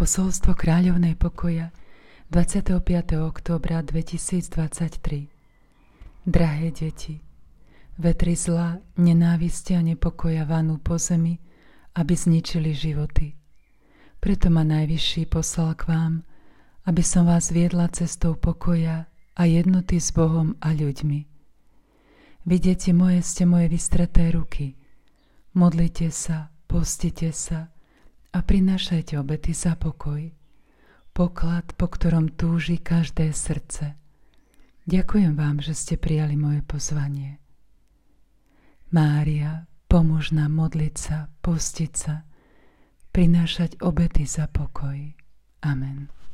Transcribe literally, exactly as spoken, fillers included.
Posolstvo Kráľovnej pokoja dvadsiateho piateho októbra dvetisícdvadsaťtri. Drahé deti, vetry zla, nenávisti a nepokoja vanú po zemi, aby zničili životy. Preto ma Najvyšší poslal k vám, aby som vás viedla cestou pokoja a jednoty s Bohom a ľuďmi. Vy, deti moje, ste moje vystreté ruky. Modlite sa, postite sa a prinášajte obety za pokoj, poklad, po ktorom túži každé srdce. Ďakujem vám, že ste prijali moje pozvanie. Mária, pomôž nám modliť sa, postiť sa, prinášať obety za pokoj. Amen.